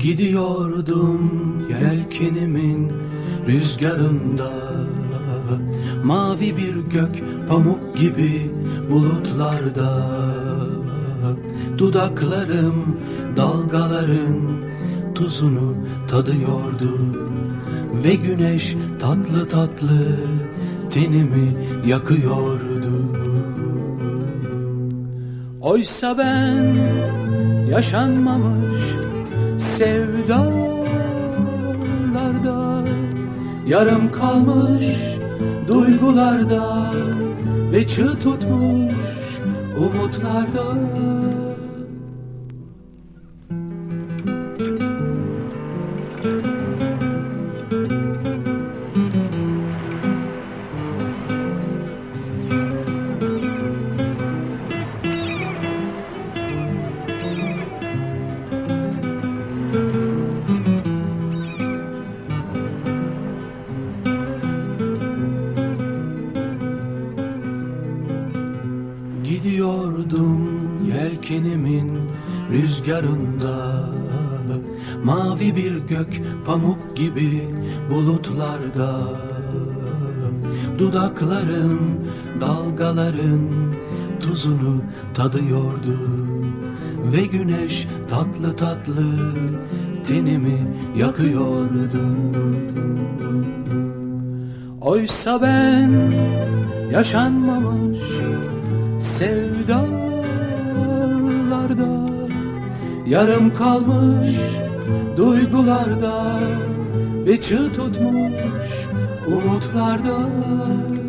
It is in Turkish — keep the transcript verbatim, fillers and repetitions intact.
Gidiyordum yelkenimin rüzgarında, mavi bir gök pamuk gibi bulutlarda. Dudaklarım dalgaların tuzunu tadıyordu ve güneş tatlı tatlı tenimi yakıyordu. Oysa ben yaşanmamış sevdalarda, yarım kalmış duygularda ve çığ tutmuş umutlarda. Gidiyordum yelkenimin rüzgarında, mavi bir gök pamuk gibi bulutlarda. Dudaklarım dalgaların tuzunu tadıyordu ve güneş tatlı tatlı tenimi yakıyordu. Oysa ben yaşanmamış sevdalarda, yarım kalmış duygularda ve çığ tutmuş umutlarda.